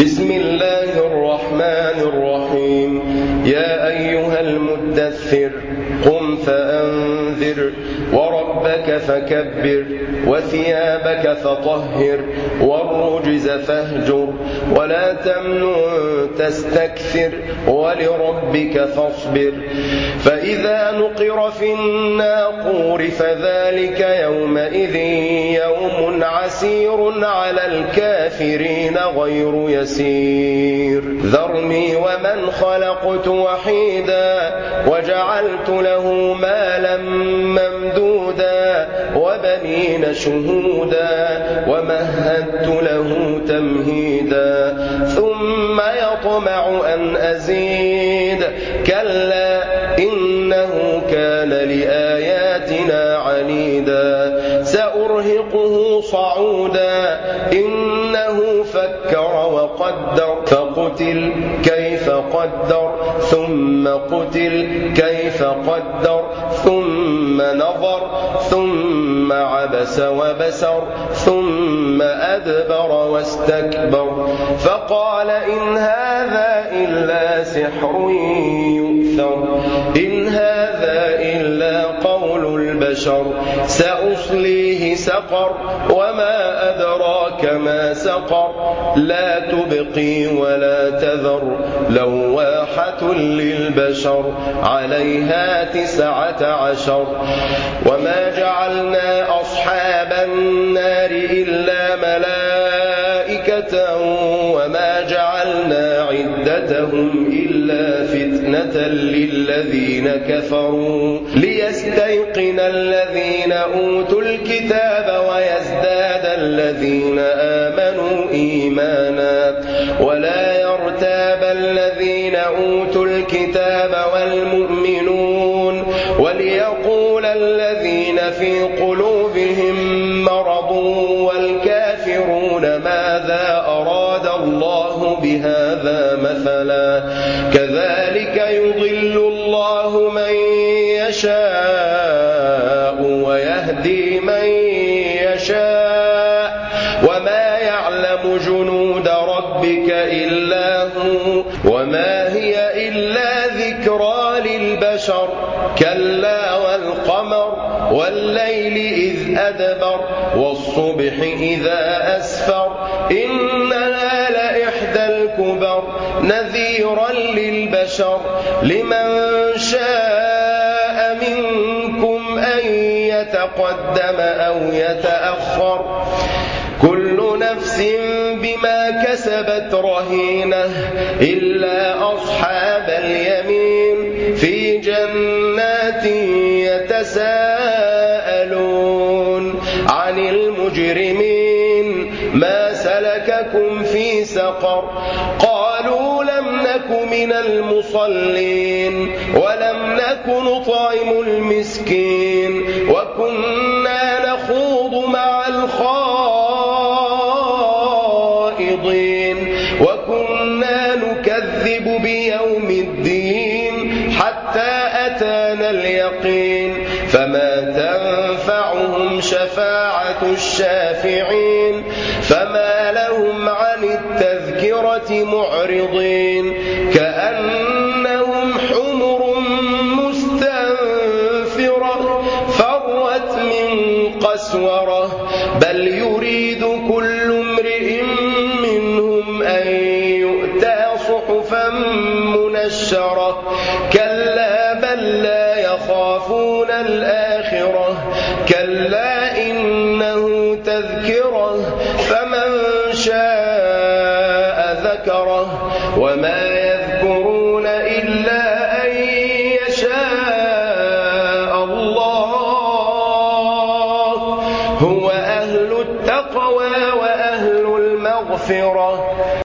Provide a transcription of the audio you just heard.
بسم الله الرحمن الرحيم. يا أيها المدثر قم فأنذر وربك فكبر وثيابك فطهر والرجز فاهجر ولا تمنن تستكثر ولربك فاصبر. فإذا نقر في الناقور فذلك يومئذ يوم عسير على الكافرين غير يسير. ذرني ومن خلقت وحيدا وجعلت له مالا ممدودا وبنين شهودا ومهدت له تمهيدا ثم يطمع أن أزيد كلا إنه كان لآياتنا عنيدا سأرهقه صعودا إنه فكر وقدر فقتل كيف قدر ثم قتل كيف قدر ثم نظر ثم عبس وبسر ثم أدبر واستكبر فقال إن هذا إلا سحر يؤثر إن هذا إلا قول البشر سأصليه سقر وما أدراك ما سقر لا تبقي ولا تذر لواحة للبشر عليها 19 وما جعلنا أصحاب النار إلا ملائكة وما جعلنا عدتهم إلا فتنة للذين كفروا ليستيقن الذين أوتوا الكتاب ويزداد الذين آمنوا إيمانا ولا يرتاب الذين أوتوا الكتاب والمؤمنون وليقول الذين في قلوبهم مرض والكافرون ماذا أراد الله بهذا مثلا كذلك يضل الله من يشاء ويهدي من يشاء وما يعلم جنود ربك إلا هو وما هي إلا ذكرى للبشر كلا والقمر والليل إذ أدبر والصبح إذا أسفر إنها لإحدى الكبر نذيرا للبشر لمن شاء منكم أن يتقدم أو يتأخر كل نفس بما كسبت رهينة إلا أصحاب اليمين في جنات يتساءلون عن المجرمين ما سلككم في سقر قالوا لم نك من المصلين ولم نك نطعم المسكين وكنا نخوض مع الخائضين وكنا نكذب بيوم الدين حتى أتانا اليقين فما تنفعهم شفاعة الشافعين فما لهم عن التذكرة معرضين كأنهم حمر مستنفرة فرت من قسورة بل يريد كل امرئ منهم أن يؤتى صحفا منشرة كلا بل لا يخافون الآخرة كلا إنه تذكرة فمن شاء ذكره وما يذكرون إلا أن يشاء الله هو أهل التقوى وأهل المغفرة